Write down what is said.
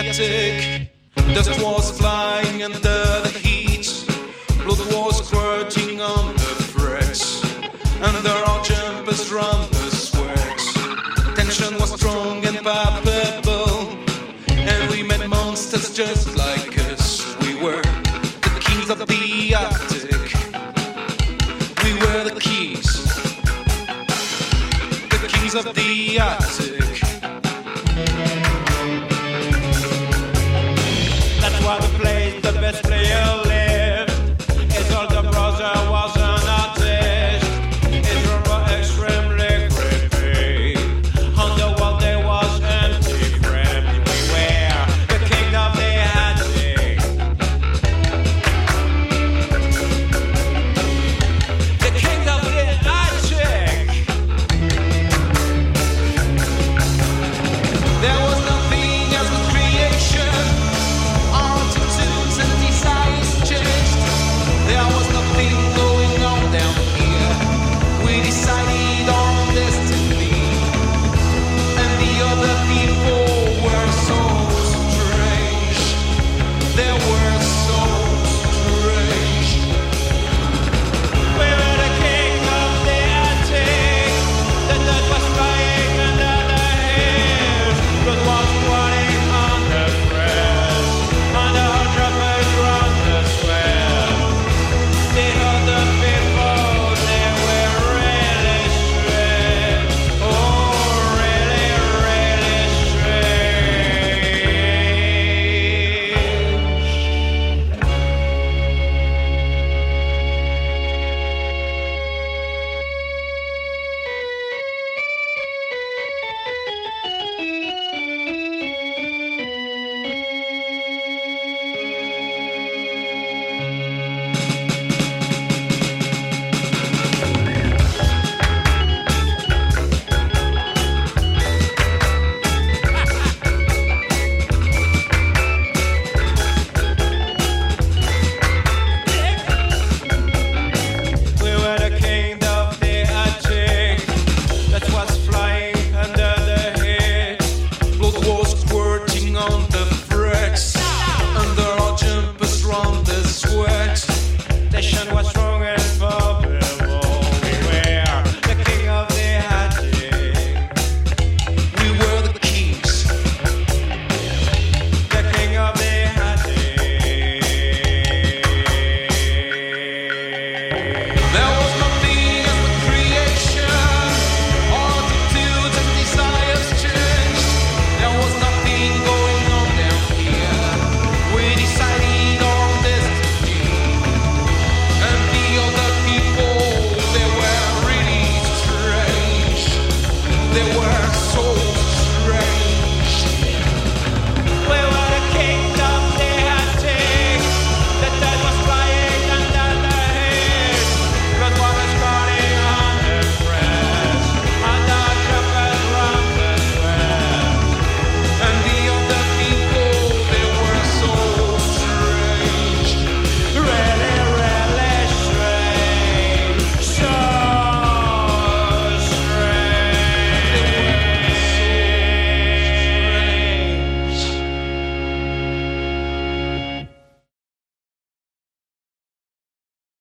Attic. Dust was flying under the heat. Blood was squirting on the threats. Under our jumpers run the sweat. Tension was strong and palpable, and we met monsters just like us. We were the kings of the Arctic. We were the kings of the Arctic.